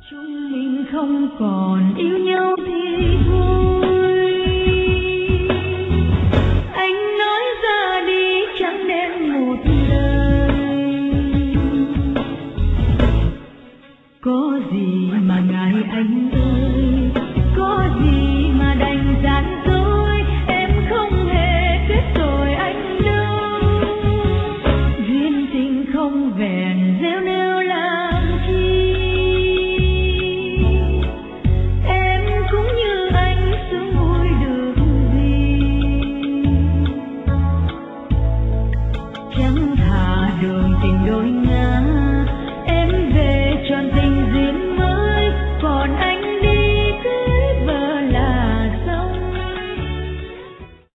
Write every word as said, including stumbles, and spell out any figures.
chúng mình không còn yêu nhau thì thôi, anh nói ra đi chẳng nên một lời. Có gì mà ngại anh ơi, có gì mà đành gian dối, em không hề biết rồi anh đâu. Duyên tình không vẹn rêu nêu làm chi, em cũng như anh sướng vui được gì. Chẳng